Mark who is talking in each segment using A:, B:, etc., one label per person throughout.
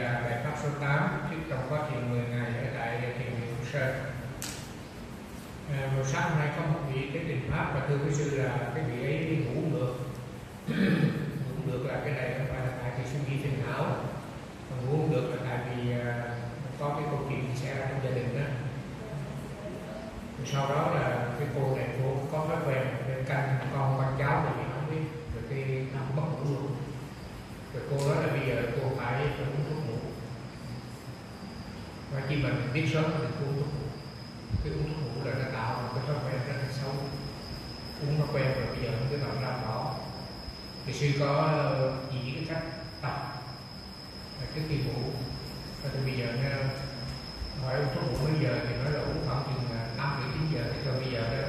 A: là bài pháp số 8 trước trong quá trình 10 ngày ở tại thiền viện Phúc Sơn. Buổi sáng hôm nay có một vị cái trình pháp và thưa quý sư là cái vị ấy ngủ được. Ngủ được là cái này không phải là tại vì suy nghĩ phiền não, mà ngủ không được là tại vì có cái câu chuyện xảy ra trong gia đình đó. Rồi sau đó là cái cô này cô có thói quen bên canh con cháu thì không biết rồi cái mất ngủ luôn. Rồi cô nói là bây giờ cô phải uống thuốc ngủ, và khi mình biết sớm thì uống thuốc ngủ. Cái uống thuốc ngủ là nó tạo một cái thói quen rất là xấu. Uống nó quen rồi bây giờ không biết làm sao bỏ. Thì sư có chỉ cái cách tập trước khi ngủ. Thì bây giờ nha, hỏi uống thuốc ngủ mấy giờ thì nói là uống khoảng chừng 5 đến 9 giờ. Thì thôi bây giờ đó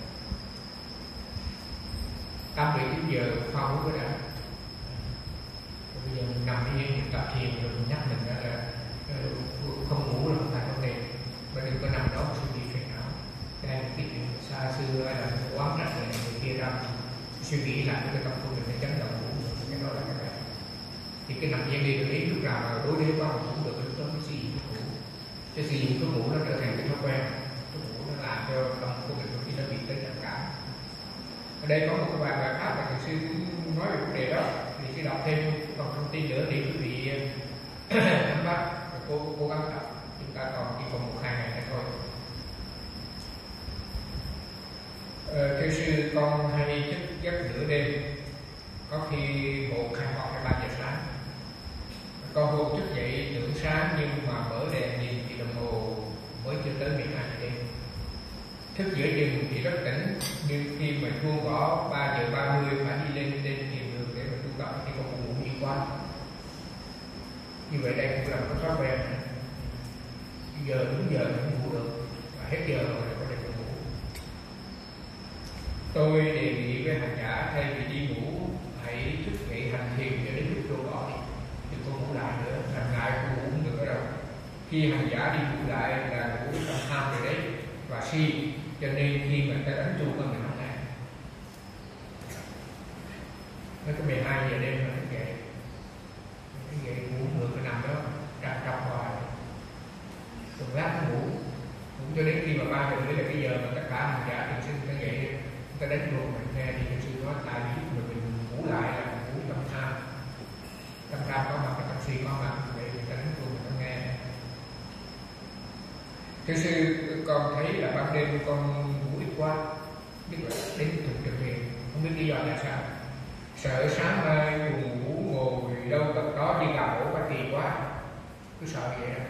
A: 5 đến 9 giờ khoa uống cái đã. Bây giờ mình nằm yên mình tập thiền rồi mình nhắc mình là không ngủ là không phải vấn đề, và đừng có nằm đó mà suy nghĩ phiền não. Cái này cái chuyện xa xưa hay là quán trách này người kia ra suy nghĩ lại cái tâm của mình nó chấn động ngủ được, cái đó là cái này. Thì cái nằm yên đi được ý lúc nào mà đối đế qua mà ngủ được lúc đó mới sử dụng thuốc ngủ. Chứ sử dụng thuốc ngủ nó trở thành cái thói quen, thuốc ngủ nó làm cho tâm của mình khi nó bị tới trầm cảm. Ở đây có một cái bài pháp mà thầy sư cũng nói về vấn đề đó, thì sư đọc thêm còn thông tin nữa thì quý vị nắm bắt và cố gắng tập. Chúng ta còn chỉ còn 1-2 ngày nữa thôi. Thưa sư, con hay thức giấc nửa đêm, có khi 1, 2 hoặc 3 giờ sáng. Con hôm thức dậy tưởng sáng nhưng mà mở đèn nhìn thì đồng hồ mới chưa tới 12 giờ đêm. Thức giữa chừng thì rất tỉnh, nhưng khi mà chuông gõ 3 giờ 30 phải đi lên tìm đường để mà tu tập thì con ngủ nhiều quá. Như vậy đây cũng là một thói quen. Giờ đúng giờ không ngủ được, và hết giờ rồi có thể ngủ. Tôi đề nghị với hành giả thay vì đi ngủ hãy thức dậy hành thiền cho đến lúc chuông gõ đi, đừng có ngủ lại nữa, làm lại cũng ngủ không được ở đâu. Khi hành giả đi ngủ lại là ngủ trong tham rồi đấy và si, cho nên khi mà ta đánh chuông mình không nghe. Nó có 12 giờ đêm là thức dậy, ngủ được cái nằm đó trằn hoài, rồi lát ngủ cho đến khi mà 3 giờ nữa là cái giờ mà tất cả hành giả thường sinh ta dậy, ta đánh chuông mình nghe thì thường sư nói tại vì mình ngủ lại là ngủ tâm tham có mặt, tâm si có mặt, vậy thì ta đánh chuông mình không nghe. Thưa sư, con thấy là ban đêm con ngủ ít quá, biết là đến thường trực thiền, không biết lý do là sao. Sợ sáng mai buồn ngủ ngồi đâu gặp đó đi làm ổ ba kỳ quá, cứ sợ vậy đó.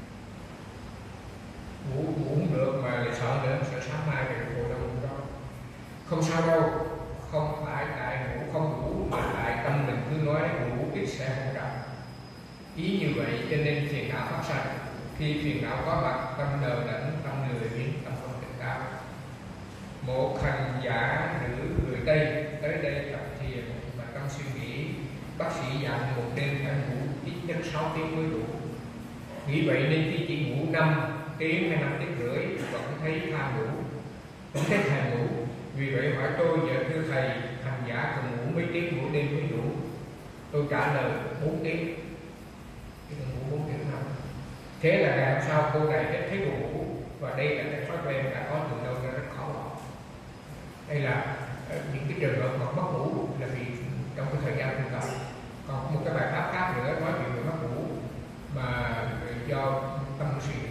A: Ngủ không được mà lại sợ nữa, sợ sáng mai thì ngồi đâu cũng đó. Không sao đâu, không phải tại ngủ không ngủ mà tại tâm mình cứ nói ngủ ít sẽ không đau. Ý như vậy cho nên phiền não phát sanh. Khi phiền não có mặt, tâm đờ đẫn, tâm lười biếng, tâm không tỉnh táo. Một hành giả nữ người Tây tới đây tập thiền mà trong suy nghĩ, bác sĩ dặn một đêm phải ngủ ít nhất 6 tiếng mới đủ. Nghĩ vậy nên khi chỉ ngủ 5 tiếng hay 5 tiếng rưỡi vẫn thấy thèm ngủ. Vì vậy hỏi tôi, vợ thưa thầy, hành giả cần ngủ mấy tiếng mỗi đêm mới đủ? Tôi trả lời 4 tiếng. Tôi ngủ 4 tiếng nào. Thế là ngày hôm sau cô này rất thấy buồn ngủ, và đây là cái thói quen đã có từ lâu ra rất khó bỏ. Đây là những cái trường hợp mà mất ngủ là vì trong cái thời gian tu tập. Còn một cái bài pháp khác nữa nói chuyện về mất ngủ mà do tâm suy nghĩ.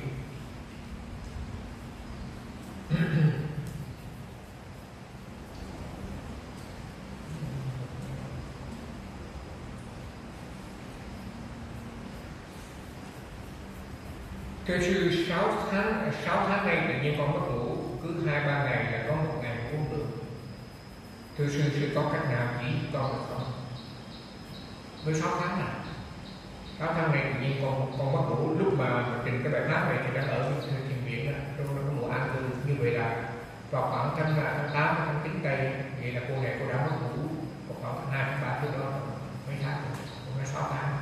A: Thưa sư, 6 tháng nay tự nhiên con mất ngủ, cứ 2-3 ngày là có 1 ngày ngủ không được. Thưa sư có cách nào chỉ con được không? Với 6 tháng này, 6 tháng này tự nhiên con mất ngủ, lúc mà trình cái bài pháp này thì đang ở thiền viện đó, trong mùa an cư. Như vậy là vào khoảng tháng 8, tháng 9 tây, vậy là cô này đã mất ngủ vào khoảng 2-3 thứ đó mấy tháng rồi, cũng là 6 tháng.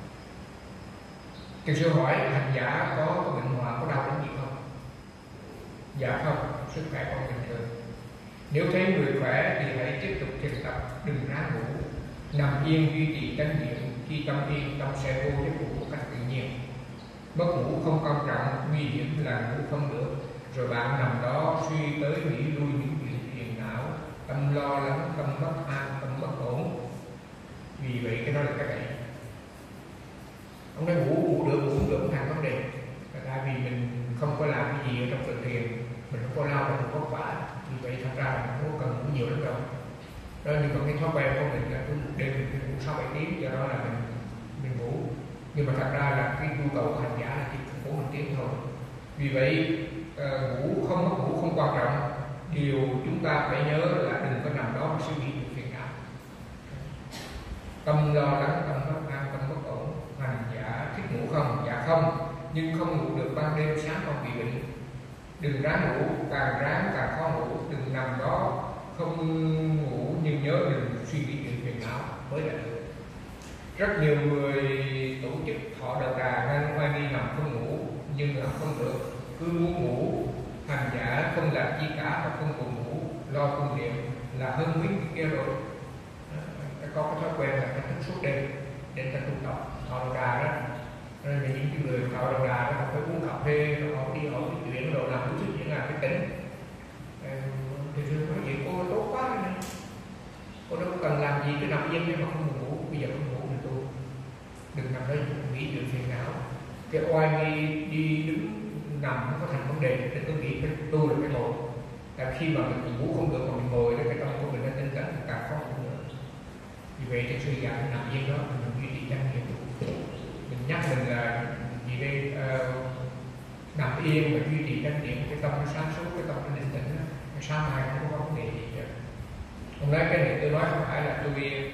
A: Thưa sư hỏi hành giả có bệnh hoạn, có đau đến gì không? Dạ không, sức khỏe con bình thường. Nếu thấy người khỏe thì hãy tiếp tục thiền tập, đừng ráng ngủ, nằm yên duy trì chánh niệm, khi tâm yên, tâm sẽ vô giấc ngủ một cách tự nhiên. Mất ngủ không quan trọng, nguy hiểm là ngủ không được, rồi bạn nằm đó suy tới nghĩ lui những chuyện phiền não, tâm lo lắng, tâm bất an, tâm bất ổn. Vì vậy cái đó là cái bệnh. Ông nói ngủ được, ngủ không được không thành vấn đề. Tại vì mình không có làm cái gì ở trong tự thiền, mình không có lao động vất vả, vì vậy thật ra là mình không cần ngủ nhiều lắm đâu. Đó, nhưng mà cái thói quen của mình là cứ một đêm mình ngủ 6-7 tiếng, do đó là mình ngủ. Nhưng mà thật ra là cái nhu cầu của hành giả là chỉ cần ngủ 1 tiếng thôi. Vì vậy ngủ không quan trọng. Điều chúng ta phải nhớ là đừng có nằm đó mà suy nghĩ những phiền não. Tâm lo lắng, tâm bất an, tâm bất ổn. Hành giả thích ngủ không? Dạ không. Nhưng không ngủ được ban đêm, sáng không bị bệnh. Đừng ráng ngủ, càng ráng càng khó ngủ. Đừng nằm đó không ngủ, nhưng nhớ đừng suy nghĩ những phiền não mới là được. Rất nhiều người tổ chức thọ đầu đà ngăn oai nghi nằm không ngủ, nhưng làm không được, cứ muốn ngủ. Hành giả không làm chi cả và không buồn ngủ, lo cung niệm là hơn biết kia rồi. Có cái thói quen là ta thức suốt đêm để ta tu tập thọ đầu đà đó. Nên là những người thọ đầu đà đó phải uống cà phê, họ đi hỏi cái chuyện rồi làm chút chuyện là cái tỉnh. Thì tôi nói vậy cô tốt quá này. Cô đâu cần làm gì, cứ nằm yên mà không buồn ngủ. Bây giờ không ngủ thì tu, đừng nằm đấy nghĩ chuyện phiền não. Cái oai nghi đi đứng nằm nó có thành vấn đề, đừng có nghĩ cái tu là cái ngồi. Tại khi mà mình ngủ không được mà mình ngồi, cái tâm của mình nó tinh tấn càng khó ngủ nữa. Vì vậy thì suy giảm nằm yên đó, mình duy trì chánh niệm. Mình nhắc mình là gì đây, nằm yên và duy trì chánh niệm, cái tâm nó sáng suốt, cái tâm nó định tĩnh, sáng mai không có vấn đề gì hết. Hôm nay cái này tôi nói không phải là tôi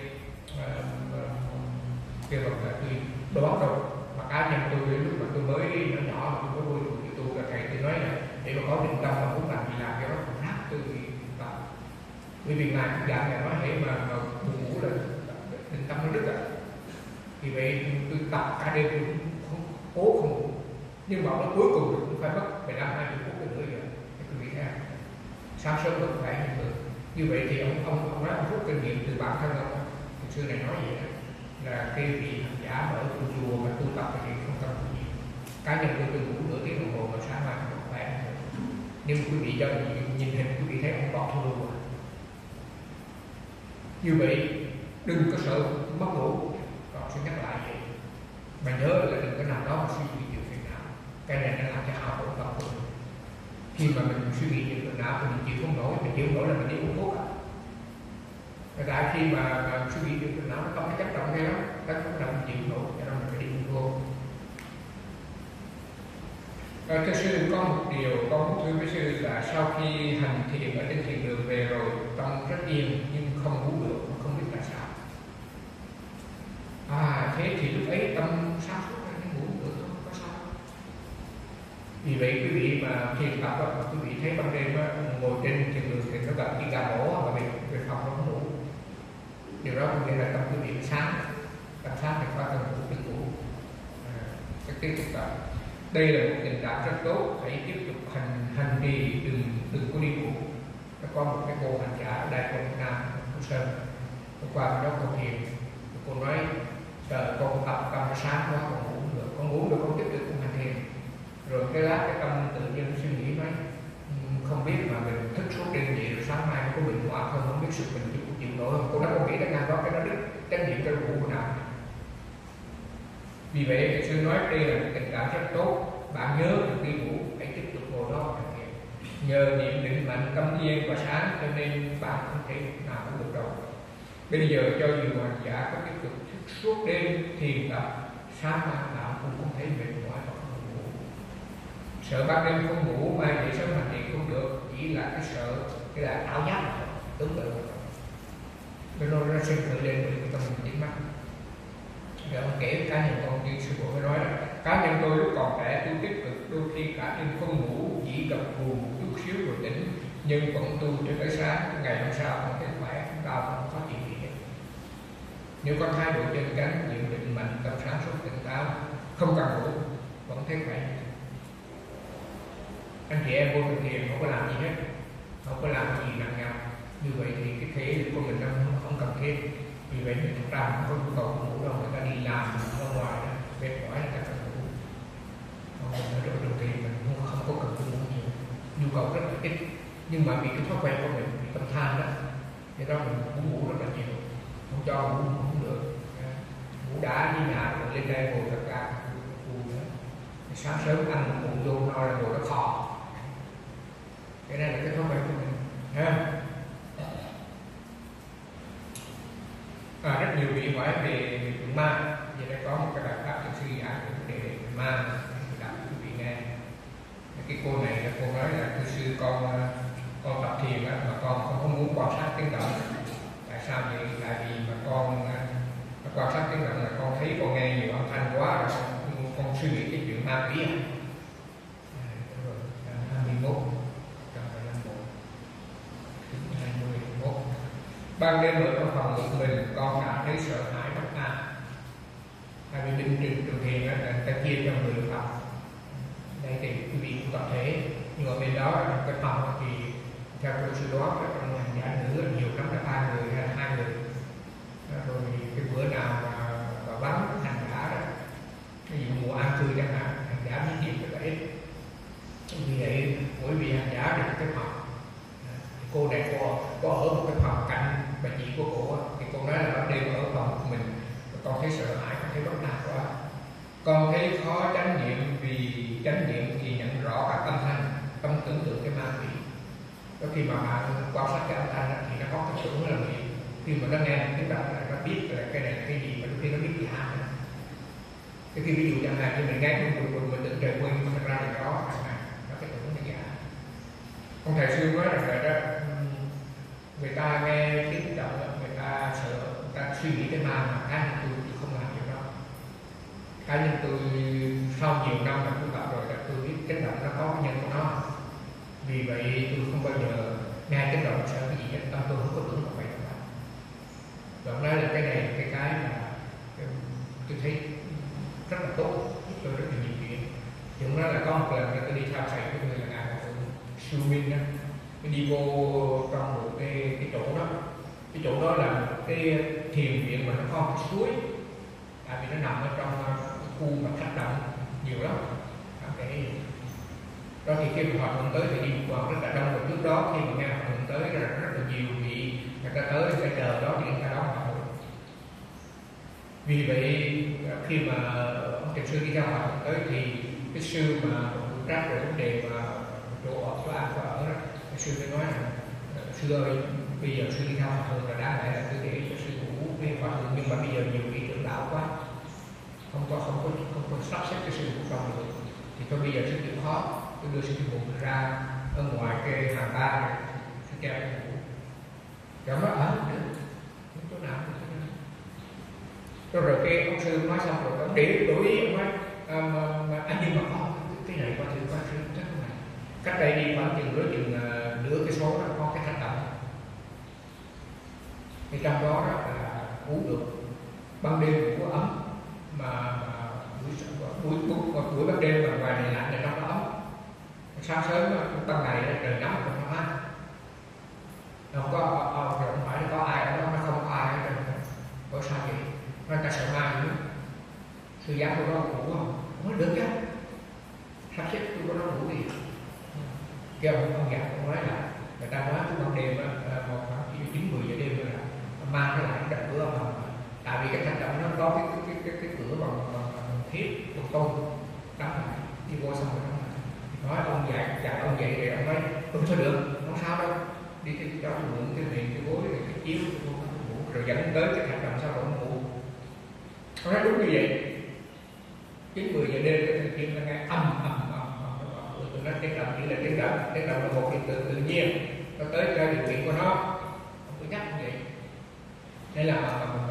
A: kêu bằng là tôi đoán đâu, mà cá nhân tôi lúc mà tôi mới nhỏ mà tôi mới vô tôi là thầy tôi nói là để mà có định tâm mà muốn làm gì làm cái đó không khác tôi tập. Bởi vì ngài cũng dạy là nói hãy mà buồn ngủ là định tâm nó đứt ạ. Vì vậy tôi tập cả đêm tôi không cố không ngủ, nhưng mà nó cuối cùng cũng phải mất 15-20 phút nữa rồi. Tôi nghĩ ra sáng sớm vẫn phải như vậy thì ông nói ông rút kinh nghiệm từ bản thân ông. Hồi xưa này nói vậy đó, là cái vị hành giả mà ở tu chùa mà tu tập thì không cần gì. Cá nhân tôi ngủ nửa tiếng đồng hồ mà sáng mai không khỏe. Nhưng quý vị cho nhìn hình quý vị thấy ông bỏ thua luôn rồi. Như vậy đừng có sợ mất ngủ. Còn sẽ nhắc lại vậy, mà nhớ là đừng có nằm đó mà suy nghĩ chuyện phiền não. Cái này nó làm cho hao tổn tâm của mình. Khi mà mình suy nghĩ chuyện phiền não thì mình chịu không nổi, mình chịu không nổi là mình đi uống thuốc. Tại khi mà suy nghĩ chuyện phiền não nó không có chấp động ngay đó, nó không làm mình chịu không nổi, cho nên mình phải đi uống thuốc. Thưa sư, có một điều con muốn thưa với sư là sau khi hành thiền ở trên thiền đường về rồi, tâm rất yên nhưng không ngủ được, không biết tại sao. Thế thì lúc ấy tâm sáng suốt nó ngủ được không có sao. Vì vậy quý vị mà thiền tập đó, quý vị thấy ban đêm ngồi trên thiền đường thì nó gặp cái gà bổ và về phòng nó không ngủ. Điều đó có nghĩa là tâm quý vị sáng, tâm sáng thì có tâm ngủ đừng ngủ. Sẽ tiếp tục tập. Đây là một tình trạng rất tốt, hãy tiếp tục hành trì, đừng có đi ngủ. Nó có một cái cô hành giả ở Đại Quang Việt Nam, cô Sơn, cô qua đó cô thiền, cô nói trời con tập tâm sáng quá con ngủ được, con tiếp tục con hành thiền. Rồi cái lát cái tâm tự nhiên suy nghĩ nói không biết mà mình thức suốt đêm vậy rồi sáng mai có bệnh hoạn không biết sự mình chịu nổi không. Cô nói con nghĩ đến ngày đó cái nó đứt trách nhiệm cho ngủ của nào. Vì vậy sư nói đây là một tình trạng rất tốt. Bạn nhớ được đi ngủ, hãy tiếp tục ngồi đó thực hiện. Nhờ niệm định mạnh tâm yên và sáng cho nên bạn không thể nào cũng được đâu. Bây giờ cho dù hành giả có tiếp tục thức suốt đêm thiền tập, sáng mai bạn cũng không thấy mệt mỏi và không ngủ. Sợ ban đêm không ngủ, mai dậy sớm hành thiền không được, chỉ là cái sợ, cái là ảo giác mà tưởng tượng. Nó sinh khởi lên bởi tâm mình dính mắt. Rồi ông kể cá nhân con như sư phụ mới nói là cá nhân tôi lúc còn trẻ tôi tích cực, đôi khi cả đêm không ngủ, chỉ gặp buồn một chút xíu rồi tỉnh, nhưng vẫn tu cho tới sáng, ngày hôm sau vẫn thấy khỏe, chúng ta không có chuyện gì hết. Nếu có thái độ chân chánh, niệm định mạnh, tâm sáng suốt tỉnh táo, không cần ngủ, vẫn thấy khỏe. Anh chị em vô thực thiền không có làm gì hết, không có làm gì nặng nhọc, như vậy thì cái thể lực của mình không cần thiết. Vì vậy chúng ta không có nhu cầu ngủ đâu, người ta đi làm cầu rất là ít, nhưng mà vì cái thói quen của mình, vì tâm tham đó, thế đó mình muốn ngủ rất là nhiều, không cho ngủ không được, ngủ đã đi nhà rồi lên đây ngồi thật ra vui nữa. Sáng sớm ăn một bụng vô no là ngồi nó khò, cái này là cái thói quen của mình ha. Rất nhiều vị hỏi về tượng ma, giờ đây có một cái bài pháp thực sư giảng về vấn đề ma, đọc quý vị nghe. Cái cô này là cô nói là thưa sư con tập thiền á, mà con không muốn quan sát tiếng động. Tại sao vậy? Tại vì mà con quan sát tiếng động là con thấy con nghe nhiều âm thanh quá rồi con suy nghĩ cái chuyện ma quỷ à. Rồi 21 21 ban đêm ở trong phòng một mình con cảm thấy sợ hãi bất an. Tại vì định trường thiền là ta chia cho người tập. Đây thì quý vị cũng tập thể, nhưng mà bên đó cái phòng thì theo tôi suy đoán là trong hành giả nữ nhiều lắm là 3 người hay là 2 người. Rồi cái bữa nào mà vắng hành giả đó, ví dụ mùa an cư chẳng hạn, hành giả biết chuyện rất là ít. Vì vậy mỗi vị hành giả được cái phòng. Cô này có ở một cái phòng cạnh bà chị của cô, thì cô nói là ban đêm ở phòng của mình con thấy sợ hãi, con thấy bất an quá, con thấy khó chánh niệm, vì chánh niệm thì nhận rõ các âm thanh, không tưởng tượng cái ma quỷ. Có khi mà bạn quan sát cái âm thanh thì nó có cái tưởng là gì, khi mà nó nghe cái động là nó biết là cái này là cái gì, mà đôi khi nó biết giả nữa. Cái khi ví dụ chẳng hạn như mình nghe mình tưởng trời quên, mà thật ra là có cái tưởng là giả. Ông thầy sư nói rằng là đó, người ta nghe tiếng động, người ta sợ, người ta suy nghĩ cái ma, mà cá nhân tôi thì không làm điều đó. Cá nhân tôi sau nhiều năm mà tôi tập rồi, tôi biết tiếng động nó có cái nhân của nó. Vì vậy tôi không bao giờ nghe tiếng động sợ cái gì hết, tâm tôi không có tưởng vào vậy đâu. Đoạn đó là cái này, cái mà tôi thấy rất là tốt, giúp tôi rất là nhiều chuyện. Thì ông nói là có một lần tôi đi theo thầy của người là ngài Sư Minh đó, tôi đi vô trong một cái chỗ đó. Cái chỗ đó là một cái thiền viện mà nó có một suối, tại vì nó nằm ở trong khu mà khách động nhiều lắm. Đó thì khi mà họ thuận tới thì đi một đoạn rất là đông, rồi trước đó khi mà nghe họ thuận tới là rất là nhiều vị người ta tới sẽ chờ đó thì người ta đón họ. Vì vậy khi mà ông thiền sư đi ra họ thuận tới thì cái sư mà phụ trách về vấn đề mà chỗ ở, chỗ ăn chỗ ở đó, cái sư mới nói rằng sư ơi, bây giờ sư đi theo hòa thượng là đã lại là cứ để cho sư ngủ với hòa thượng, nhưng mà bây giờ nhiều vị trưởng đạo quá, không có sắp xếp cái sư ngủ trong được, thì thôi bây giờ sư chịu khó, tôi đưa sư ngủ ra ở ngoài cái hàng ba này, sư treo cái ngủ, rồi nó ở được, không chỗ nào được. Rồi cái ông sư nói xong rồi ông để đổi ý, ông nói anh nhưng mà có cái này qua thử chắc không này, cách đây đi khoảng chừng nửa cái số đó có cái thạch động, thì trong đó là ngủ được, ban đêm ngủ ấm, mà buổi ban đêm mà ngoài này lạnh là trong đó ấm, sáng sớm ban ngày trời nóng còn nó mát, không có rồi không phải có ai ở đó, nó không có ai ở đó, có sao vậy? Nó ta sợ ma nữa. Sư giáo của nó ngủ không? Nói được chứ, sắp xếp tôi có nó ngủ gì? Kêu ông già ông nói là người ta nói cái ban đêm một khoảng 9-10 giờ đêm là ma nó lại đập cửa ông, tại vì cái thành động nó có cái cửa bằng thép bằng tôn đóng lại, đi vô xong rồi đóng lại. Nói ông dạy ông dậy thì ông nói không sao được, không sao đâu, đi cái cho tôi mượn cái miệng cái gối cái chiếu ngủ, rồi dẫn tới cái thành động sau đó ông ngủ. Ông nói đúng như vậy. 9-10 giờ đêm cái thằng kia nó nghe âm tụi nó tiếng động chỉ là tiếng động là một hiện tượng tự nhiên, nó tới cho điều kiện của nó, không có nhắc như vậy. Đây là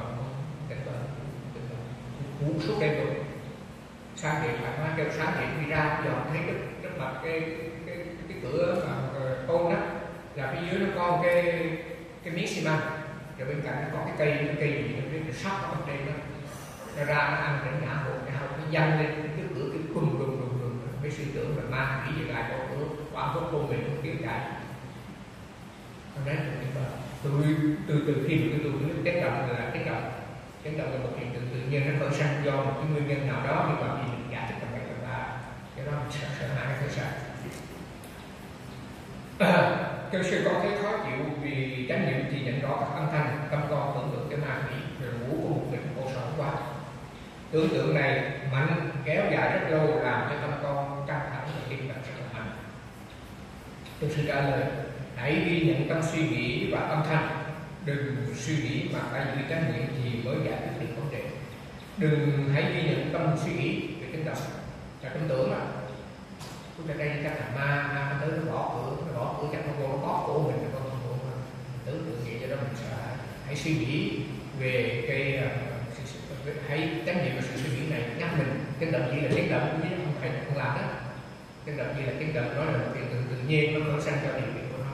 A: ngủ suốt đêm rồi, sáng dậy phải nói kêu sáng dậy đi ra dọn thấy trước mặt cái cửa mà tôn đó, là phía dưới nó có một cái miếng xi măng, rồi bên cạnh nó có cái cây gì nó biết sắt ở bên trên đó, nó ra nó ăn để ngã hộ cái dăng lên cái cửa cái đùng mấy suy tưởng là ma nghĩ về lại có cửa quả có tôn mình không kiếm chạy. Đấy là từ khi mà tôi tiếng động là tiếng động là một hiện tượng tự nhiên, nó khởi sanh do một cái nguyên nhân nào đó, nhưng mà vì mình giải thích bằng cách là cái đó mình sợ hãi khởi sanh. Kêu sư con thấy khó chịu vì chánh niệm thì nhận rõ các âm thanh, tâm con tưởng tượng cái ma quỷ rồi ngủ của một mình cô sợ quá. Tưởng tượng này mạnh kéo dài rất lâu làm cho tâm con căng thẳng và tim đập rất là mạnh. Kêu sư trả lời: hãy ghi nhận tâm suy nghĩ và âm thanh, đừng suy nghĩ mà phải giữ chánh niệm thì mới giải quyết được vấn đề. Đừng hãy ghi nhận tâm suy nghĩ về tiếng động và tâm tưởng là chúng ta đây chắc là ma tới nó bỏ cửa chắc nó vô nó bóp cổ mình rồi con tưởng tượng vậy cho đó mình sợ. Hãy suy nghĩ về cái hãy tránh niệm vào sự suy nghĩ này, nhắc mình tiếng động chỉ là tiếng động chứ không phải không làm đó. Tiếng động chỉ là tiếng động, nó là một hiện tượng tự nhiên, nó khởi sanh cho điều kiện của nó.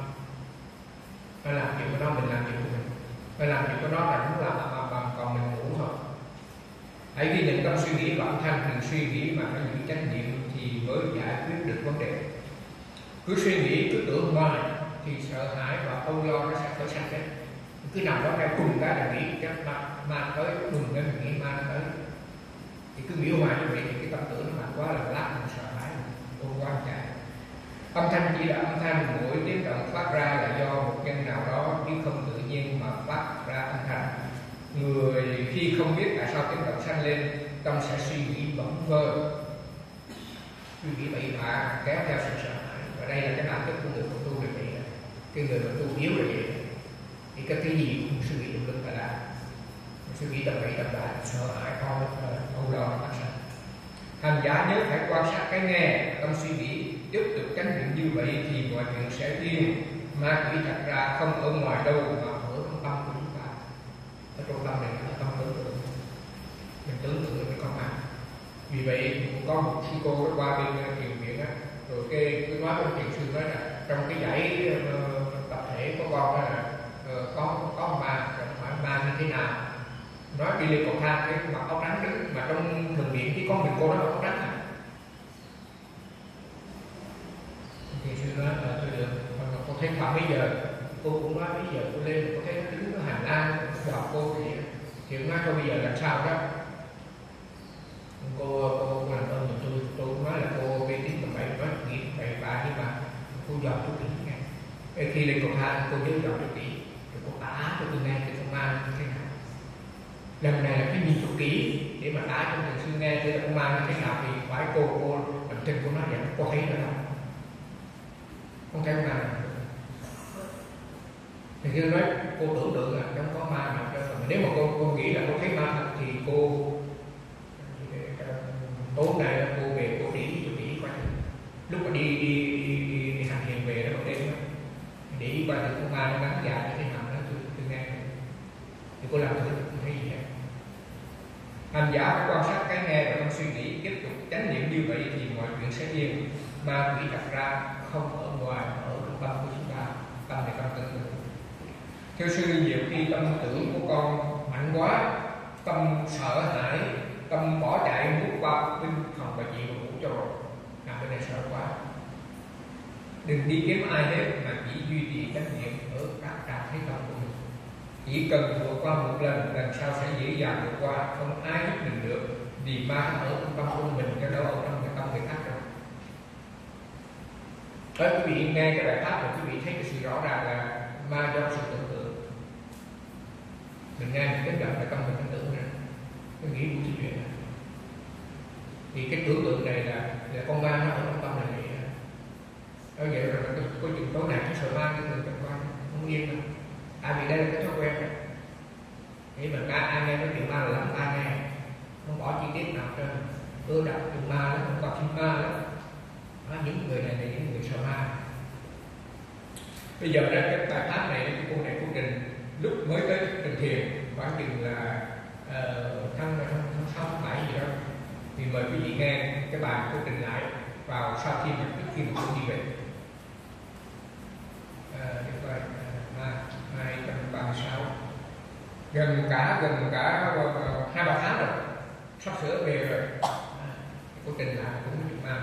A: Nó làm chuyện của nó, mình làm chuyện của mình. Nó làm chuyện của nó là cũng làm còn mình ngủ thôi. Hãy ghi nhận tâm suy nghĩ và âm thanh, đừng suy nghĩ mà phải giữ chánh niệm thì mới giải quyết được vấn đề. Cứ suy nghĩ, cứ tưởng hoài thì sợ hãi và âu lo nó sẽ khởi sanh đấy. Cứ nằm đó theo cùng cái là nghĩ chắc ma tới, đùng cái mình nghĩ ma tới. Thì cứ nghĩ hoài như vậy thì cái tâm tưởng nó mạnh quá là lát mình sợ hãi, ôm quá chạy. Âm thanh chỉ là âm thanh, mỗi tiếng động phát ra là do một nhân nào đó chứ không tự nhiên mà phát ra âm thanh. Người khi không biết tại sao tiếng động sanh lên, tâm sẽ suy nghĩ bẩn vơ, suy nghĩ bậy bạ kéo theo sự sợ hãi. Và đây là cái bản chất của người không tu được vậy. Cái người mà tu yếu là vậy. Thì cái gì cũng suy nghĩ động lực là làm, suy nghĩ đậm bậy đậm bạ, sợ hãi, âu lo phát sinh. Hành giả nhớ phải quan sát cái nghe, tâm suy nghĩ, tiếp tục chánh niệm như vậy thì mọi chuyện sẽ yên. Ma quỷ thật ra không ở ngoài đâu mà ở trong tâm của chúng ta. Ở trong tâm này là tâm tưởng tượng, mình tưởng tượng với con ma. Vì vậy có một sư cô đã qua bên thiền viện á, rồi cái nói với thiền sư nói là trong cái dãy tập thể của con đó là có ma, rồi hỏi ma như thế nào. Nói đi lên cầu thang cái mặc áo trắng đứng, mà trong thường viện chỉ có mình cô đó mặc áo trắng à. Thì sư nói tôi được, mà cô thấy khoảng bây giờ cô cũng nói bây giờ cô lên cô thấy nó đứng nó hành lang đọc cô thì nói thôi bây giờ làm sao đó. Cô làm ơn tôi cũng nói là cô biết tiếng tầm bậy, nói nghĩ bậy bạ nhưng mà cô dọn chút kỹ ngay. Khi lên cầu thang cô nhớ dọn chút kỹ, rồi cô tả cho tôi nghe cái con ma như thế nào. Lần này là cái nhìn chút kỹ để mà tả cho thầy sư nghe cái con ma như thế nào thì phải cô làm trình của nó vậy, cô thấy nó đâu, không thấy con ma. Thì khi nói cô tưởng tượng là không có ma nào cho, nếu mà cô nghĩ là cô thấy ma thật thì cô tối nay là cô về cô đi cho kỹ coi, lúc mà đi hành thiền về đó một đêm để ý coi thử con ma nó ngắn dài như thế nào đó tôi nghe. Thì cô làm thử không thấy gì hết. Hành giả phải quan sát cái nghe và tâm suy nghĩ, tiếp tục chánh niệm như vậy thì mọi chuyện sẽ yên. Ma quỷ đặt ra không ở ngoài, ở trong tâm của chúng ta. Tâm này tâm tưởng tượng. Theo sư, nhiều khi tâm tưởng của con mạnh quá, tâm sợ hãi, tâm bỏ chạy muốn qua bên phòng bà chị và ngủ cho rồi, nằm bên này sợ quá. Đừng đi kiếm ai hết mà chỉ duy trì chánh niệm ở các trạng thái tâm của mình. Chỉ cần vượt qua một lần sau sẽ dễ dàng vượt qua, không ai giúp mình được, vì ma ở trong tâm của mình cho đâu ở trong cái tâm người khác đâu. Quý vị nghe cái bài pháp rồi quý vị thấy cái sự rõ ràng là ma do sự tưởng tượng. Mình nghe mình cái là tâm mình tưởng tượng ra, cái nghĩ của chuyện này. Thì cái tưởng tượng này là con ma nó ở trong tâm này vậy. Ở vậy rồi có chuyện tối nay sợ ma cái người trong con không yên đâu. Tại vì đây là cái thói quen này. Thế mà ai nghe nói chuyện ma là lắm tai nghe, không bỏ chi tiết nào trên. Tôi đọc chuyện ma lắm, không có phim ma lắm. Những người này là những người sợ ma. Bây giờ ra cái bài pháp này cái cô này cô trình lúc mới tới trình thiền khoảng chừng là tháng 6 tháng 7 gì đó, thì mời quý vị nghe cái bài cô trình lại vào sau khi mà cô đi về. Được rồi, 236 gần cả 2-3 tháng rồi, sắp sửa về rồi. Cô trình lại cũng chuyện ma.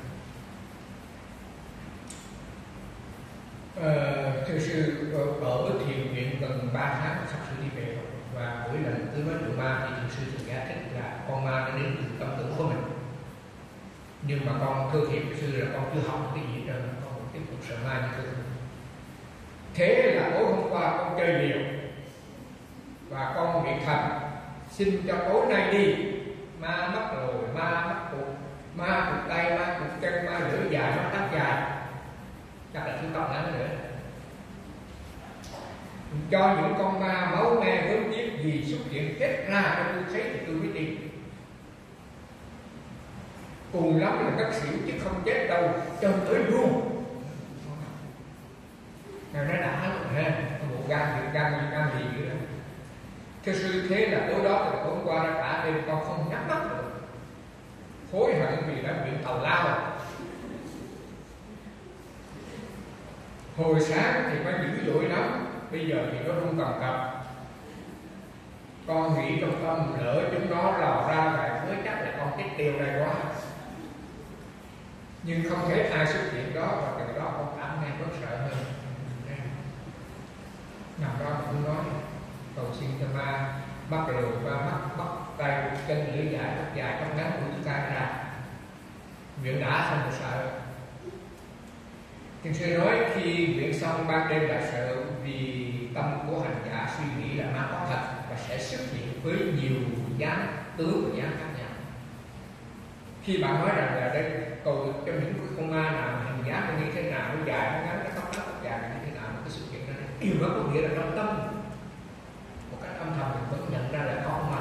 A: Thưa sư, ở thiền viện gần 3 tháng sắp sửa đi về rồi, và mỗi lần cứ nói chuyện ma thì thiền sư thường giải thích là con ma nó đến từ tâm tưởng của mình. Nhưng mà con thưa thiền sư là con chưa học cái gì hết, con tiếp tục sợ ma như thường. thế là tối hôm qua con chơi liều và con nguyện thành xin cho tối nay đi, ma mắc lồi, ma mắc cụt, ma cụt tay, ma cụt chân, ma lưỡi dài, ma tóc dài, chắc là thứ tóc ngắn nữa, cho những con ma máu me gớm ghiếc gì xuất hiện chết ra cho tôi thấy thì tôi mới đi. Cùng lắm là các xỉu chứ không chết đâu, cho tới luôn. Nào nó đã rồi ha, bộ gan gì nữa. Thưa sư, thế là tối đó thì tối qua đã cả đêm con không nhắm mắt được, hối hận vì đã nguyện tào lao. Hồi sáng thì nó dữ dội lắm, bây giờ thì nó run cầm cập. Con nghĩ trong tâm lỡ chúng nó lò ra vậy mới chắc là con chết tiêu đây quá. Nhưng không thấy ai xuất hiện đó, và từ đó con cảm nghe bớt sợ hơn. Nằm đó mà cứ nói cầu xin cho ma bắt lùi và bắt tay chân lưỡi dài tóc dài tóc ngắn của chúng ta ra, nguyện đã không được sợ. Thiền sư nói khi nguyện xong ban đêm là sợ vì tâm của hành giả suy nghĩ là ma có thật và sẽ xuất hiện với nhiều dáng tướng và dáng khác nhau. Khi bạn nói rằng là đây cầu cho những con ma nào hành giả nó như thế nào, nó dài nó ngắn, nó tóc dài như thế nào, cái sự kiện đó điều đó có nghĩa là trong tâm một cách âm thầm mình vẫn nhận ra là có ma.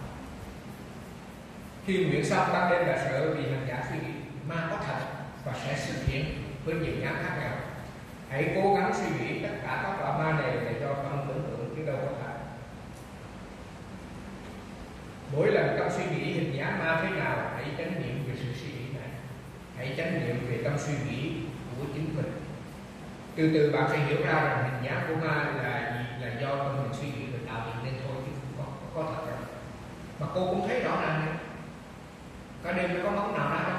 A: Khi nguyện xong ban đêm là sợ vì hành giả suy nghĩ ma có thật và sẽ xuất hiện với nhiều dáng khác nhau. Hãy cố gắng suy nghĩ tất cả các loại ma này để cho tâm tưởng tượng chứ đâu có thật. Mỗi lần tâm suy nghĩ hình dáng ma thế nào, hãy chánh niệm về sự suy nghĩ này. Hãy chánh niệm về tâm suy nghĩ của chính mình. Từ từ bạn sẽ hiểu ra rằng hình dáng của ma là gì, là do tâm mình suy nghĩ mình tạo dựng nên thôi, chứ không có thật đâu. Mà cô cũng thấy rõ ràng nữa. Cả đêm nó có móng nào ra đâu.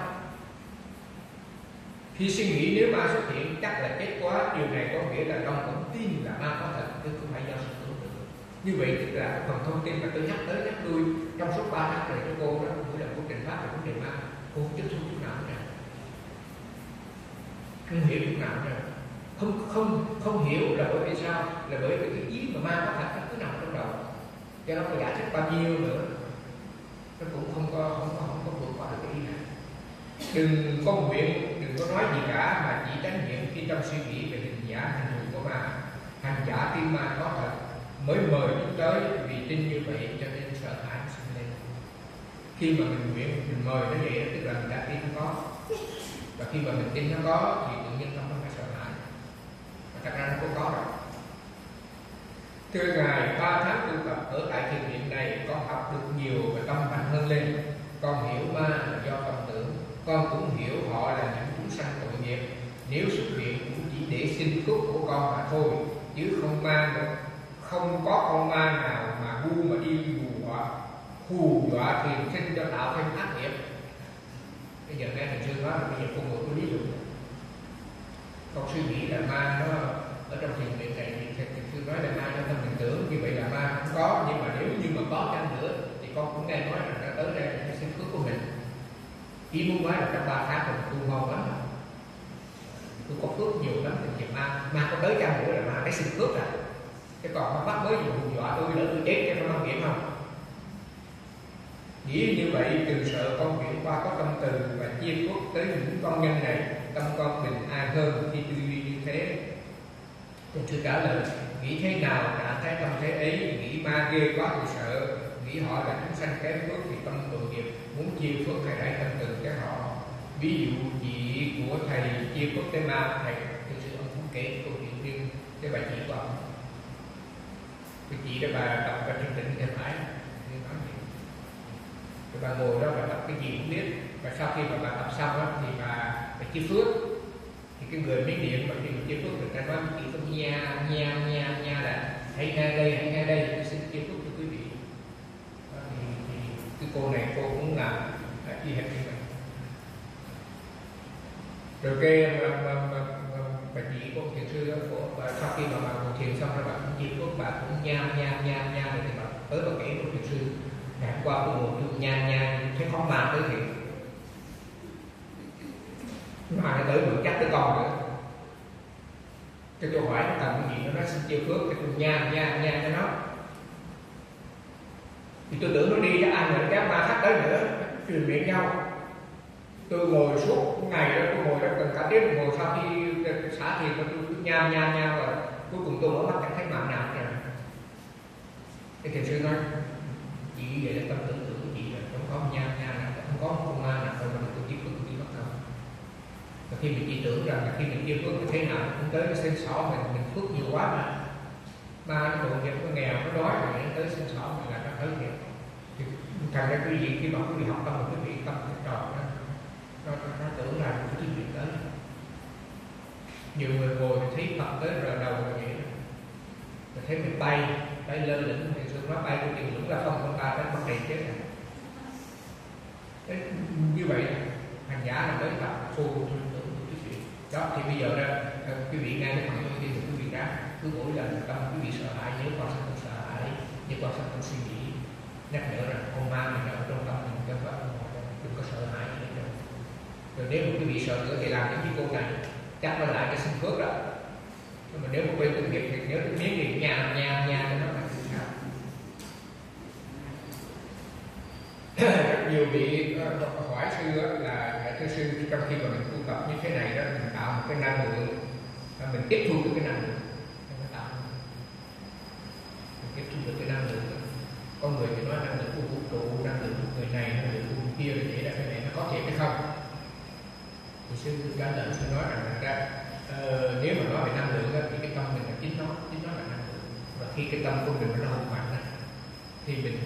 A: Khi suy nghĩ nếu ma xuất hiện chắc là chết quá, điều này có nghĩa là Long vẫn tin là ma có thật, chứ không phải do sự tưởng tượng. Như vậy tức là phần thông tin mà tôi nhắc tới nhắc lui trong suốt 3 tháng rồi cho cô đó, mỗi lần cô trình pháp về vấn đề ma, cô không tiếp xúc chút nào nữa, không hiểu chút nào nữa. Không hiểu là bởi vì sao? Là bởi vì cái ý mà ma có thật nó cứ nằm trong đầu, cho nó phải giải thích bao nhiêu nữa, nó cũng không có vượt qua được cái ý này. Đừng có nguyện, đừng có nói gì cả, mà chỉ tránh niệm khi trong suy nghĩ về hình giả hành hữu của ma. Hành giả tin ma có thật mới mời chúng tới, vì tin như vậy cho nên sợ hãi sinh lên. Khi mà mình nguyện mình mời nó vậy đó, tức là mình đã tin nó có, và khi mà mình tin nó có thì tự nhiên không phải sợ hãi, và thật ra nó có rồi. Thưa Ngài, 3 tháng tu tập ở tại thiền viện này, con học được nhiều và tâm mạnh hơn lên. Con hiểu ma là do tâm tưởng, con cũng hiểu họ là những chúng sanh tội nghiệp. Nếu xuất hiện cũng chỉ để xin phước của con mà thôi, chứ không có con ma nào mà ngu mà đi hù dọa thiền sinh cho tạo thêm ác nghiệp. Bây giờ nghe thầy sư nói là bây giờ con ngồi có ví dụ, con suy nghĩ là ma nó ở trong thiền viện này, thì thầy sư nói là ma trong tâm mình tưởng, như vậy là ma không có. Nhưng mà nếu như mà có chăng nữa thì con cũng nghe nói là nó tới đây để xin phước của mình. Ý muốn nói là trong 3 tháng mình tu ngon lắm, tôi có phước nhiều lắm, thì ma có tới chăng nữa là ma cái xin phước à. Chứ còn nó bắt mới hù dọa tôi lỡ tôi chết cho nó nghiệm không. Nghĩ như vậy từ sợ con chuyển qua có tâm từ và chia phước tới những con nhân này, tâm con bình an hơn khi tư duy như thế. Tôi chưa trả lời, nghĩ thế nào đã thấy tâm thế ấy, nghĩ ma ghê quá thì sợ, nghĩ họ là chúng sanh kém phước thì tâm tội nghiệp, muốn chia phước thầy hãy tâm từ cho họ. Ví dụ chị của thầy chia phước tới ma, thầy thực sự ông cũng kể câu chuyện riêng cái bà chị của ông. Cái chị đó bà đọc và trên định thì phải rồi bà ngồi đó bà đọc cái gì cũng biết, và sau khi mà bà đọc xong đó, thì bà chia phước. Thì cái người mấy điện mà khi mà chia phước người ta nói chỉ có nha là hãy nghe đây tôi xin chia phước cho quý vị. Thì cái cô này cô cũng làm y hệt như vậy. Rồi cái bà chị của thiền sư đó, bà sau khi mà bà ngồi thiền xong rồi bà cũng chia phước, bà cũng nha rồi thì bà tới bà kể của thiền sư ngày hôm qua tôi ngồi tôi nha thấy con ma tới thiệt, mà nó tới vững chắc tới con nữa. Cái tôi hỏi nó cần cái gì, nó nói xin chiêu phước, cái tôi nha cho nó. Thì tôi tưởng nó đi cho ăn rồi các ma khách tới nữa, truyền miệng nhau. Tôi ngồi suốt ngày đó, tôi ngồi đó gần cả tiếng ngồi, sau khi xả thiền tôi cứ nha rồi cuối cùng tôi mở mắt chẳng thấy mạng nào cả. Cái thiền sư nói chị vậy là tâm tưởng tượng của chị là không có nha nào, không có con ma nào đâu mà tôi chỉ phước tôi bắt đầu. Và khi mình chỉ tưởng rằng là khi mình yêu phước như thế nào cũng tới nó xin xỏ mình phước nhiều quá mà nó tội nghiệp, nó nghèo, nó đói rồi nó tới xin xỏ mình là nó tới nghiệp. Thì thành ra quý vị khi mà quý vị học tâm một quý vị tâm cái trò đó nó tưởng là một cái chuyện tới. Nhiều người ngồi thì thấy Phật tới rờ đầu rồi vậy đó. Rồi thấy mình bay lên lửng, thì xương nó bay của tiền lửng là không, con ta đến bắt đầy chết này. Thế, như vậy hành giả là tới tập phô tư tưởng của quý vị. Đó thì bây giờ đó quý vị nghe cái phần thông tin của quý vị ra, cứ mỗi lần tâm quý vị sợ hãi, nhớ con sẽ không sợ hãi, nhớ con sẽ không suy nghĩ, nhắc nhở rằng con ma mình ở trong tâm mình, cho phép đừng có sợ hãi gì hết. Rồi nếu mà quý vị sợ nữa thì làm những cái cô này chắc nó lại cái sinh phước đó. Nhưng mà nếu mà quên tiếng Việt thì nhớ cái miếng gì nha cho nó là sự sao. Rất nhiều vị hỏi sư là thưa sư, trong khi mà mình tu tập như thế này đó, mình tạo một cái năng lượng, mình tiếp thu được cái năng lượng, mình tạo, mình tiếp thu được cái năng lượng. Con người thì nói năng lượng của vũ trụ, năng lượng của người này, năng lượng của người kia, vậy là cái này nó có thiệt hay không? Thì sư trả lời, sư nói rằng là nếu mà nói về năng lượng đó, thì cái tâm mình là chính nó là năng lượng. Và khi cái tâm của mình nó hùng mạnh đó, thì mình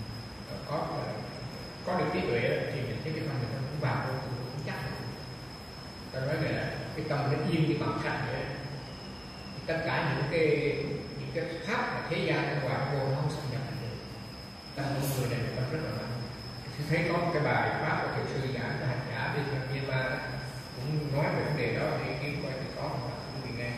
A: có được trí tuệ thì mình thấy cái tâm mình nó cũng vào vô cùng vững chắc. Ta nói là cái tâm nó yên như bằng sắt vậy. Tất cả những cái pháp mà thế gian trong ngoài vô nó không xâm nhập được. Tâm của người này là tâm rất là mạnh. Thì thấy có một cái bài pháp của thiền sư giảng cho hành giả bên Myanmar cũng nói về vấn đề đó, thì kiếm coi thì có một bạn cũng bị nghe.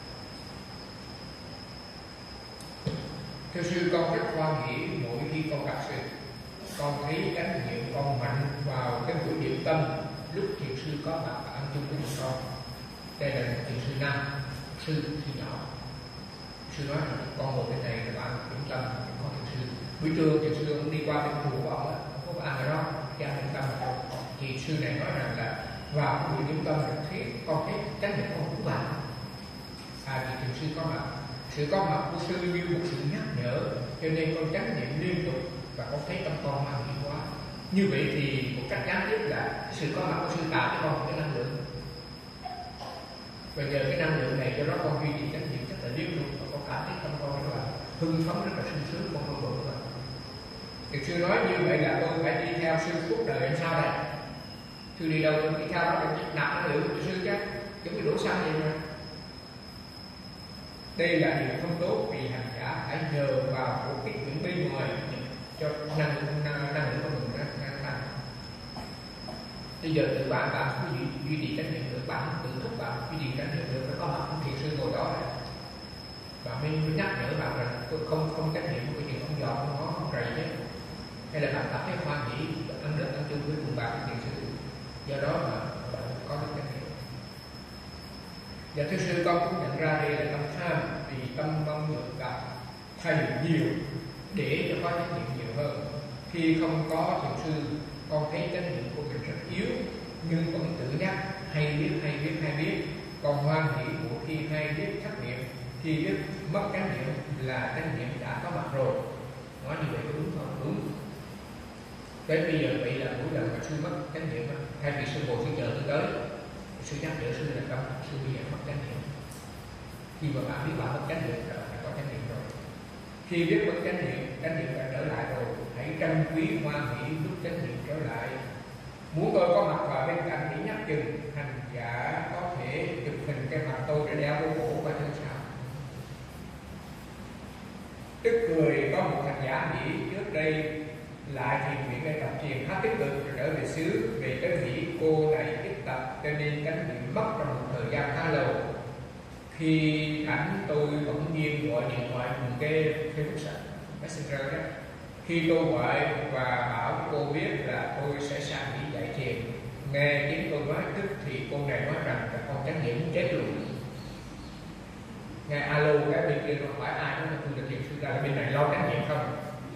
A: Thưa sư, con rất hoan hỷ mỗi khi con gặp sư. Con thấy chánh niệm con mạnh vào cái buổi niệm tâm lúc thiền sư có mặt và ăn chung với con. Đây là một thiền sư nam, sư nhỏ. Sư nói là con ngồi bên này là bạn niệm tâm, có thiền sư. Buổi trưa thiền sư cũng đi qua bên chùa của ông á, không có ăn ở đó, khi ăn niệm tâm rồi. Thì sư này nói rằng là vào buổi niệm tâm là thấy con thấy chánh niệm con cũng vào. Vì thiền sư có mặt, sự có mặt của sư như một sự nhắc nhở, cho nên con chánh niệm liên tục và con thấy tâm con mang hiệu hóa. Như vậy thì một cách gián tiếp là sự có mặt của sư tạo cho con một cái năng lượng. Bây giờ cái năng lượng này cho đó con duy trì chánh niệm rất là liên tục, và con cảm thấy tâm con rất là hưng phấn, rất là sung sướng, con không bận rồi. Thì sư nói như vậy là tôi phải đi theo sư suốt đời làm sao đây? Sư đi đâu tôi đi theo đó để nạp năng lượng của sư chứ, giống như đổ xăng vậy mà. Đây là điều không tốt, vì hành giả phải nhờ vào một cái chuyện bên ngoài cho năng lượng của mình nó tăng. Bây giờ tự bạn cứ duy trì chánh niệm được, bạn tự thúc bạn duy trì chánh niệm được, phải có mặt thiền sư ngồi đó này. Bạn mới nhắc nhở bạn rằng tôi không trách nhiệm cái chuyện không dọn, không ngó, không rầy đấy. Hay là bạn cảm thấy hoan hỷ ăn được ăn chung với cùng bạn thiền sư, do đó mà bạn có được chánh niệm. Và thưa sư, con cũng nhận ra đây là tâm tham, vì tâm mong được gặp thầy nhiều để cho có chánh niệm nhiều hơn. Khi không có thiền sư, con thấy chánh niệm của mình rất yếu, nhưng vẫn tự nhắc hay biết. Con hoan hỷ mỗi khi hay biết thất niệm, khi biết mất chánh niệm là chánh niệm đã có mặt rồi. Nói như vậy có đúng không? Đúng. Thế bây giờ vậy là mỗi lần mà sư mất chánh niệm, thay vì sư ngồi sư chờ tôi tới, sư nhắc nhở sư là tâm sư bây giờ mất chánh niệm. Khi mà bạn biết bạn mất chánh niệm rồi, phải có chánh niệm rồi. Khi biết mất chánh niệm đã trở lại rồi, hãy trân quý hoan hỷ lúc chánh niệm trở lại. Muốn tôi có mặt vào bên cạnh để nhắc chừng, hành giả có thể chụp hình cái mặt tôi để đeo vô cổ và thân sao. Tức cười có một hành giả Mỹ trước đây lại thiền viện để tập thiền khá tích cực, rồi trở về xứ, về tới Mỹ cô này ít tập cho nên chánh niệm mất trong một thời gian khá lâu. Khi ảnh tôi bỗng nhiên gọi điện thoại cùng cái Facebook Messenger đó. Khi tôi gọi và bảo cô biết là tôi sẽ sang Mỹ dạy thiền, nghe tiếng tôi nói tức thì cô này nói rằng là con chánh niệm muốn chết luôn. nghe alo cái bên kia không phải ai cũng là tôi là thiền sư, ra là bên này lo trách nhiệm không.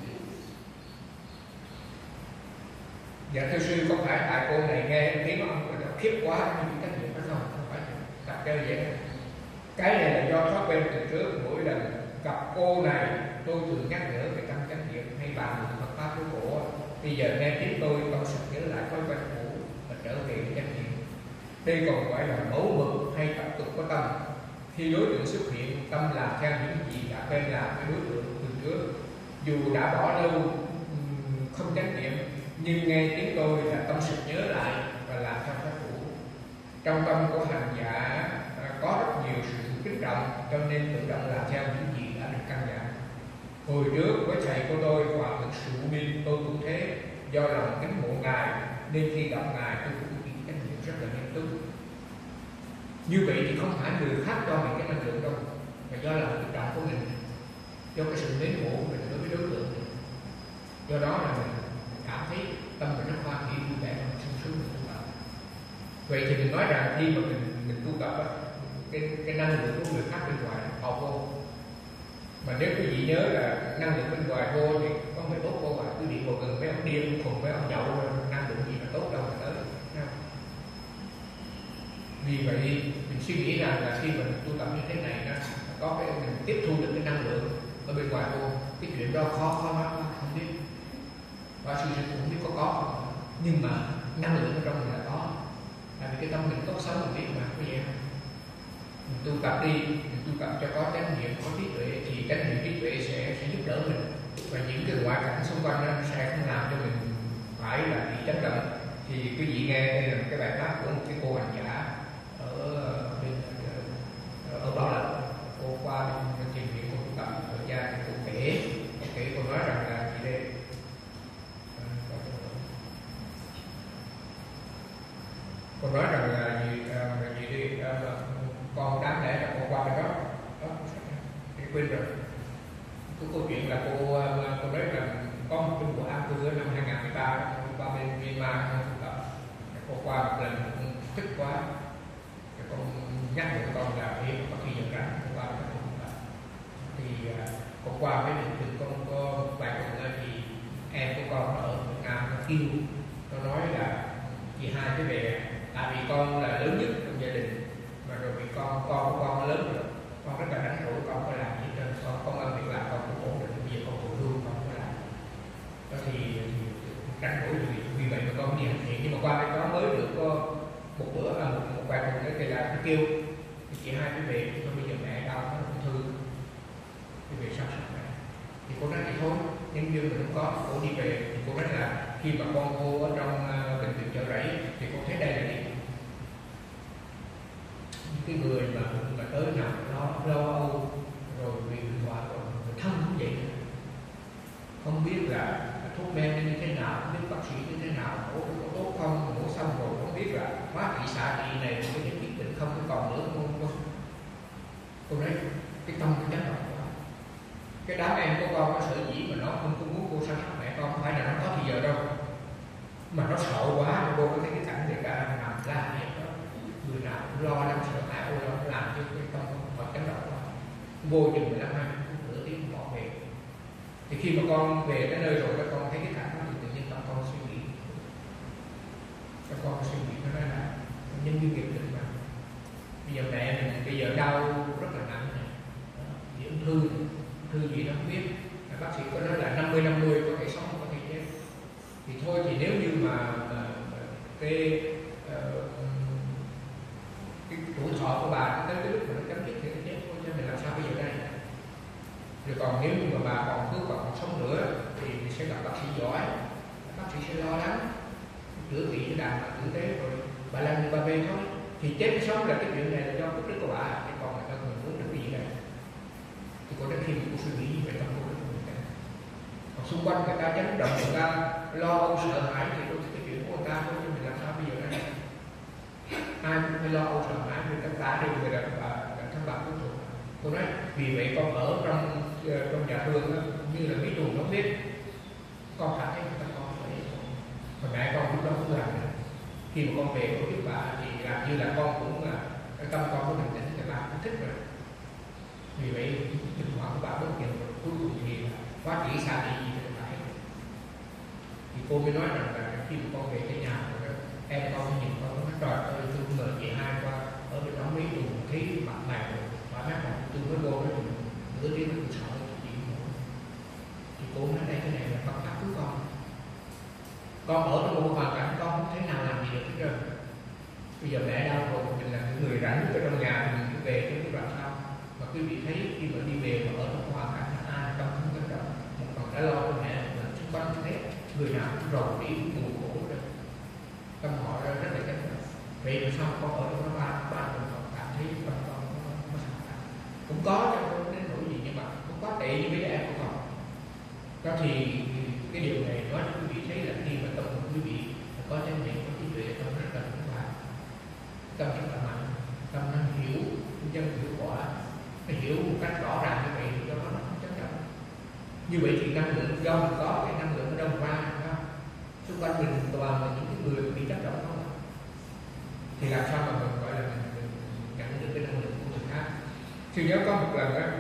A: Dạ thưa sư, có phải tại cô này nghe tiếng ông khiếp quá nhưng chịu trách nhiệm phải không? Không phải tập chơi vậy. Cái này là do thói quen từ trước, mỗi lần gặp cô này tôi thường nhắc nhở về tâm chánh niệm hay bàn luận Phật pháp của cổ. Bây giờ nghe tiếng tôi sực nhớ lại thói quen cũ và trở về chánh niệm. Đây còn gọi là mẫu mực hay tập tục của tâm. Khi đối tượng xuất hiện, tâm làm theo những gì đã quen làm với đối tượng từ trước. Dù đã bỏ lâu không chánh niệm, nhưng nghe tiếng tôi là tâm sực nhớ lại và làm theo pháp cũ. Trong tâm của hành giả có rất nhiều sự kích động, cho nên tự động làm theo những gì đã được căn dặn. Hồi trước với thầy của tôi Hòa Thượng Sự Minh, tôi cũng thế. Do lòng kính mộ ngài nên khi gặp ngài tôi cũng chịu trách nhiệm rất là nghiêm túc. Như vậy thì không phải người khác cho mình cái năng lượng đâu, mà do lòng kích động của mình, do cái sự mến mộ của mình đối với đối tượng. Do đó là mình cảm thấy tâm mình nó hoan hỷ vui vẻ và sung sướng mình tu tập. Vậy thì mình nói rằng khi mà mình tu tập á, cái năng lượng của người khác bên ngoài họ vô. Mà nếu quý vị nhớ là năng lượng bên ngoài vô thì có phải tốt vô à? Quý vị ngồi gần mấy ông điên cùng với ông nhậu, năng lượng gì mà tốt đâu mà tới. Vì vậy mình suy nghĩ rằng là khi mình tu tập như thế này nó có cái mình tiếp thu được cái năng lượng ở bên ngoài vô. Cái chuyện đó khó nói không biết, và sự cũng không biết có không. Nhưng mà năng lượng ở trong mình là có. Tại vì cái tâm mình tốt xấu mình biết mà, có vậy không? Mình tu tập đi, mình tu tập cho có chánh niệm, có trí tuệ, thì chánh niệm trí tuệ sẽ giúp đỡ mình. Và những cái ngoại cảnh xung quanh nó sẽ không làm cho mình phải là bị chấn động. Thì quý vị nghe đây là cái bài pháp của một cái cô hành giả ở Bảo Lộc. Cô qua bên trình viện cô tu tập ở gia thì cô kể cô nói rằng là chị đây cô nói rằng là gì đi con đáng lẽ là con qua bên đó để quên rồi. Cái câu chuyện là cô nói rằng có một cái buổi ăn cư năm 2013 qua bên Myanmar tu tập. Cô qua một lần cũng thích quá, con nhắc nhở con là khi có khi giờ rảnh cô qua bên đó tu tập. Thì cô qua với mình con có vài tuần thì em của con nó ở Việt Nam nó kêu, nó nói là chị hai cái về, tại vì con là lớn nhất trong gia đình, mà rồi vì con của con nó lớn rồi, con rất là rảnh rỗi, con có làm gì trên con ăn việc làm con cũng ổn định, bây giờ con phụ lương con có làm đó thì rảnh rỗi vì vậy mà con đi hành thiện. Nhưng mà qua bên đó mới được có một bữa một vài tuần nữa thì là nó kêu chị hai cái về, cho bây giờ mẹ đau nó ung thư thì về chăm sóc mẹ. Thì cô nói thì thôi, nhưng như mình không có, cô đi về thì cô nói là khi mà con cô ở trong bệnh viện Chợ Rẫy thì cô thấy đây là gì? Cái người mà tới nằm lo âu rồi bị bệnh hoạn rồi, người thân cũng vậy, không biết là thuốc men như thế nào, không biết bác sĩ như thế nào, có tốt không, mổ xong rồi không biết là hóa trị xạ trị này có những quyết định không còn nữa không. Cô nói cái tâm cái chấn động quá. Cái đám em của con nó sợ dĩ mà nó không muốn cô săn sóc mẹ con, không phải là nó có thì giờ đâu, mà nó sợ quá. Cô có thấy cái cảnh người ta nằm la hét đó, người nào cũng lo lắng sợ hãi, cô lo làm cho cái tâm họ chấn động quá. Vô chừng 15 20 phút nửa tiếng bỏ về. Thì khi mà con về tới nơi rồi, các con thấy cái cảnh đó thì tự nhiên tâm con suy nghĩ, các con suy nghĩ nó nói là nhân duyên nghiệp định mà. Bây giờ mẹ mình bây giờ đau rất là nặng này, bị ung thư gì đó không biết, bác sĩ có nói là 50-50 có thể sống có thể chết. Thì thôi thì nếu như mà cái tuổi thọ của bà tới cái lúc mà nó chấm dứt thì nó chết thôi, cho nên làm sao bây giờ đây. Rồi còn nếu như mà bà còn sống nữa thì sẽ gặp bác sĩ giỏi, bác sĩ sẽ lo lắng chữa trị cho đàn tử tế rồi bà làm như bà về thôi. Thì chết sống là cái chuyện này là do phước đức của bà, chứ còn là do mình muốn được cái gì này. Thì có đến khi mình cũng suy nghĩ như vậy trong cuộc đời của mình. Còn xung quanh người ta chấn động, người ta lo âu sợ hãi thì đôi cái chuyện của người ta thôi, nhưng mình làm sao bây giờ đây? Ai cũng phải lo âu sợ hãi, vì tất cả đều người đàn bà thân bà của tôi. Cô nói vì vậy con ở trong nhà thương đó, như là mấy tuần không biết, con cảm thấy người ta con vậy. Còn mẹ con lúc đó cũng làm được. Khi mà con về con giúp bà thì làm như là con cũng tâm con của mình tỉnh, thì bà cũng thích rồi. Vì vậy tình huống của bà bất nhận rồi cuối cùng thì quá chỉ xa đi gì thì phải. Thì cô mới nói rằng là khi mà con về cái nhà rồi đó, em con nhìn con nó trời ơi tôi mời chị hai qua ở bên đó mấy dùng thấy mặt mày rồi và mắt là tôi mới vô đó nửa tiếng nó sợ chị ngủ. Thì cô nói đây cái này là Phật pháp của con ở trong một hoàn cảnh con không thể nào làm gì được hết trơn. Bây giờ mẹ đau rồi mình là người rảnh ở trong nhà thì mình cứ về chứ biết làm sao. Mà quý vị thấy khi mà đi về mà ở trong hoàn cảnh là ai tâm không có động, một phần đã lo cho mẹ là xung quanh thế người nào cũng rầu đi buồn khổ rồi tâm họ rất là chắc chắn. Vậy mà sao con ở trong đó ba mình còn cảm thấy tâm con nó sao cả cũng có cho con đến nỗi gì nhưng mà không quá tệ như bây giờ em của con đó. Thì cái điều này nói cho quý vị thấy là khi mà tâm của quý vị có chánh niệm có trí tuệ tâm rất là vững vàng, tâm rất là mạnh, tâm nó hiểu chân hiệu quả, nó hiểu một cách rõ ràng như vậy thì cho nó không chắc chắn. Như vậy thì năng lượng do mình có cái năng lượng ở đâu ra xung quanh mình toàn là những cái người bị tác động không, thì làm sao mà mình gọi là mình nhận được cái năng lượng của người khác. Thì nhớ có một lần đó,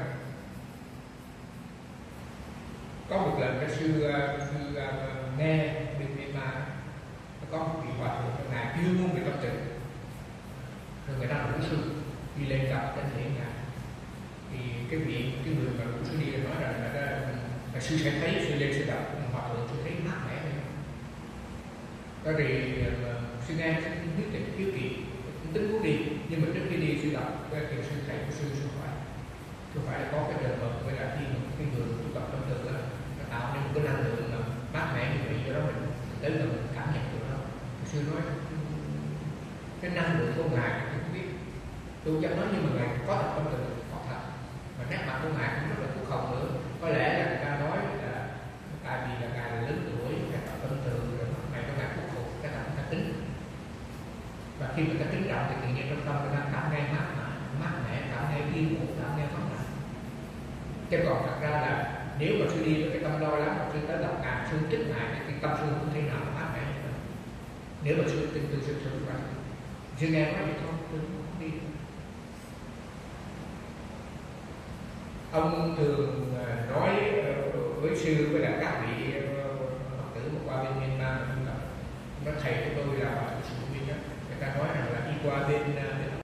A: cái sư nghe bên Myanmar có một vị hòa thượng trong ngài chuyên môn về tâm tịnh, rồi người ta rủ sư đi lên gặp trên thể ngài. Thì cái người mà rủ sư đi nói rằng là sư sẽ thấy, sư lên sư đọc hòa thượng sư thấy mát mẻ này. Đó thì sư nghe quyết định hiếu kỳ tính muốn đi, nhưng mà trước khi đi sư đọc cái sư thầy của sư phải là có cái trường hợp với là khi một cái người tu tập tâm từ đó tạo nên một cái năng lượng mà mát mẻ như vậy, do đó mình tới gần mình cảm nhận được đó. Sư nói cái năng lượng của ngài tôi không biết, tôi chẳng nói, nhưng mà ngài có thật tâm từ, có thật, và nét mặt của ngài cũng rất là phúc hậu nữa. Có lẽ là người ta nói là tại vì là ngài là lớn tuổi, cái tạo tâm từ rồi mặt mày của ngài phúc hậu, cái tạo người ta tính, và khi người ta tính trọng thì tự nhiên trong tâm người ta cảm thấy mát mẻ, cảm thấy yên ổn, cảm thấy thoải mái. Chứ còn thật ra là nếu mà sư đi với cái tâm lo lắng mà sư tới gặp ngài, sư trích ngài thì tâm sư không thể nào mát mẻ được. Nếu mà sư tin tư sư vậy, sư nghe nói vậy thôi, tôi không đi. Ông thường nói với sư với là các vị Phật tử mà qua bên Myanmar, nó thầy của tôi là Hòa thượng Sư Viên đó, người ta nói rằng là đi qua bên